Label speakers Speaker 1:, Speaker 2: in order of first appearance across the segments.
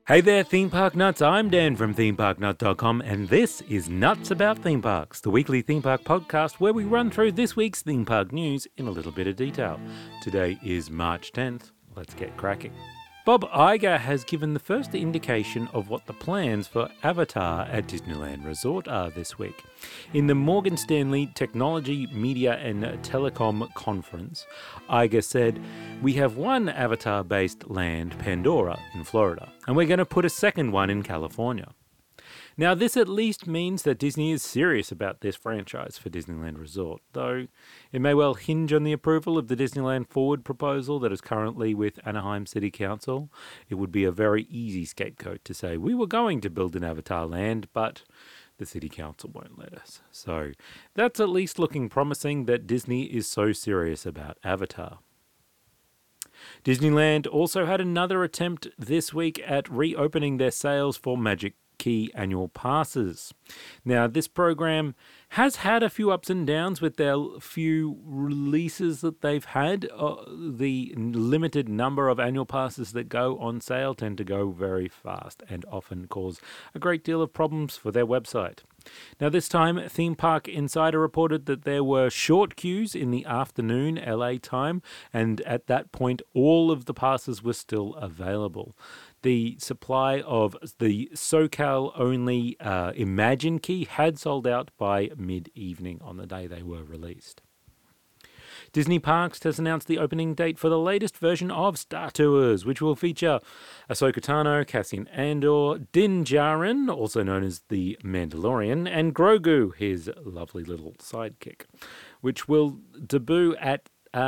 Speaker 1: Hey there, theme park nuts. I'm Dan from themeparknut.com, and this is Nuts About Theme Parks, the weekly theme park podcast where we run through this week's theme park news in a little bit of detail. Today is March 10th. Let's get cracking. Bob Iger has given the first indication of what the plans for Avatar at Disneyland Resort are this week. In the Morgan Stanley Technology, Media and Telecom Conference, Iger said, "We have one Avatar-based land, Pandora, in Florida, and we're going to put a second one in California." Now, this at least means that Disney is serious about this franchise for Disneyland Resort, though it may well hinge on the approval of the Disneyland Forward proposal that is currently with Anaheim City Council. It would be a very easy scapegoat to say, we were going to build an Avatar land, but the City Council won't let us. So that's at least looking promising that Disney is so serious about Avatar. Disneyland also had another attempt this week at reopening their sales for Magic Key annual passes. Now, this program has had a few ups and downs with their few releases that they've had. The limited number of annual passes that go on sale tend to go very fast and often cause a great deal of problems for their website. Now, this time, Theme Park Insider reported that there were short queues in the afternoon LA time, and at that point, all of the passes were still available. The supply of the SoCal-only Imagine Key had sold out by mid-evening on the day they were released. Disney Parks has announced the opening date for the latest version of Star Tours, which will feature Ahsoka Tano, Cassian Andor, Din Djarin, also known as the Mandalorian, and Grogu, his lovely little sidekick, which will debut at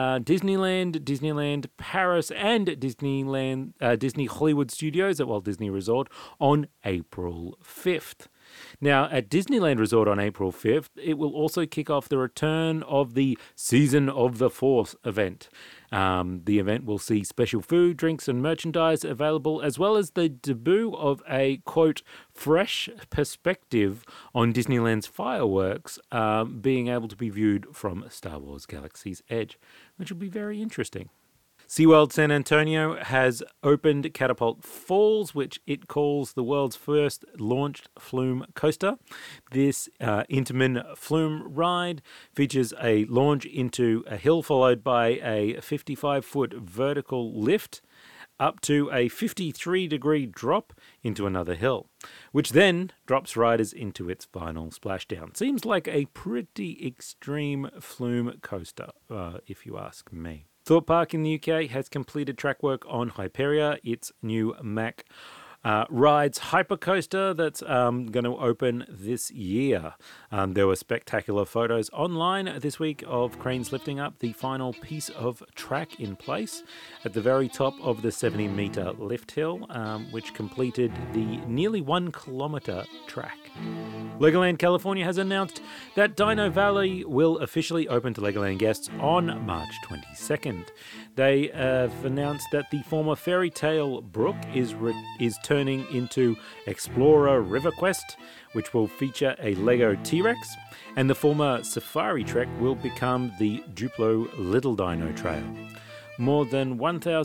Speaker 1: Disneyland Paris, and Disney Hollywood Studios at Walt Disney Resort on April 5th. Now, at Disneyland Resort on April 5th, it will also kick off the return of the Season of the Force event. The event will see special food, drinks, and merchandise available, as well as the debut of a, quote, fresh perspective on Disneyland's fireworks being able to be viewed from Star Wars Galaxy's Edge, which will be very interesting. SeaWorld San Antonio has opened Catapult Falls, which it calls the world's first launched flume coaster. This Intamin flume ride features a launch into a hill followed by a 55-foot vertical lift up to a 53-degree drop into another hill, which then drops riders into its final splashdown. Seems like a pretty extreme flume coaster, if you ask me. Thorpe Park in the UK has completed track work on Hyperia, its new Mack Rides hypercoaster that's going to open this year. There were spectacular photos online this week of cranes lifting up the final piece of track in place at the very top of the 70-metre lift hill, which completed the nearly 1 kilometre track. Legoland California has announced that Dino Valley will officially open to Legoland guests on March 22nd. They have announced that the former Fairy Tale Brook is turning into Explorer River Quest, which will feature a Lego T-Rex, and the former Safari Trek will become the Duplo Little Dino Trail. More than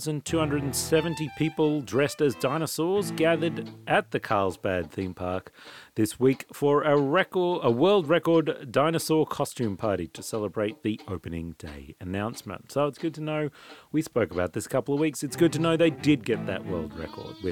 Speaker 1: 1,270 people dressed as dinosaurs gathered at the Carlsbad theme park this week for a world record dinosaur costume party to celebrate the opening day announcement. So it's good to know, we spoke about this a couple of weeks, it's good to know they did get that world record with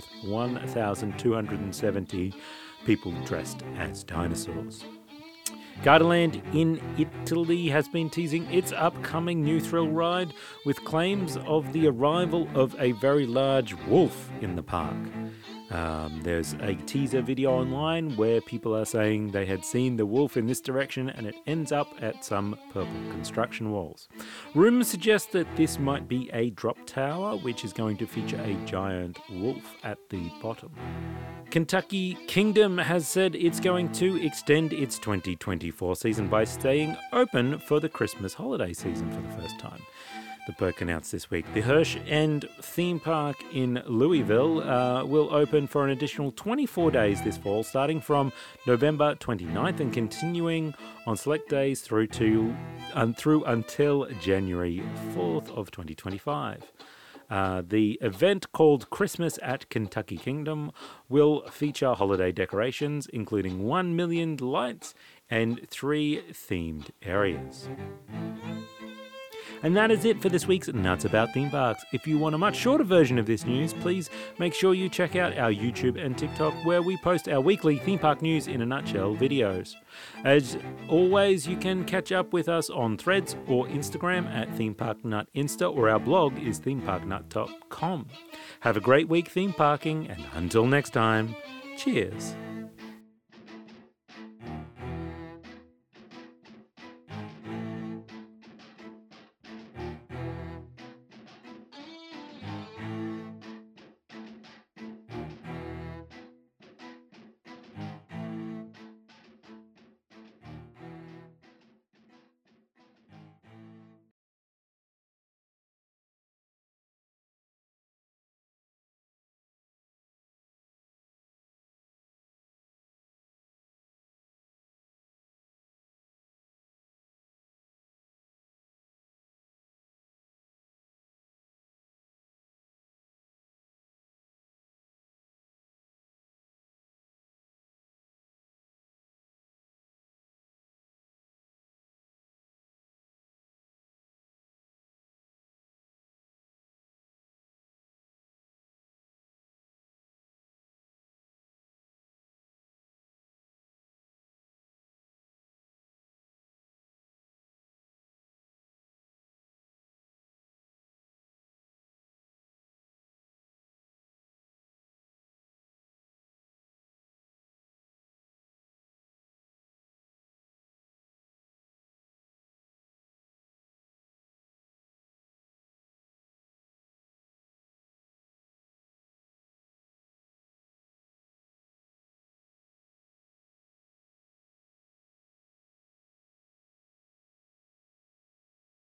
Speaker 1: 1,270 people dressed as dinosaurs. Gardaland in Italy has been teasing its upcoming new thrill ride with claims of the arrival of a very large wolf in the park. There's a teaser video online where people are saying they had seen the wolf in this direction and it ends up at some purple construction walls. Rumours suggest that this might be a drop tower, which is going to feature a giant wolf at the bottom. Kentucky Kingdom has said it's going to extend its 2024 season by staying open for the Christmas holiday season for the first time. The perk announced this week. The Hirsch End theme park in Louisville will open for an additional 24 days this fall, starting from November 29th and continuing on select days through until January 4th of 2025. The event, called Christmas at Kentucky Kingdom, will feature holiday decorations, including 1 million lights and 3 themed areas. And that is it for this week's Nuts About Theme Parks. If you want a much shorter version of this news, please make sure you check out our YouTube and TikTok, where we post our weekly theme park news in a nutshell videos. As always, you can catch up with us on Threads or Instagram at Theme Park Nut Insta, or our blog is themeparknut.com. Have a great week theme parking, and until next time, cheers.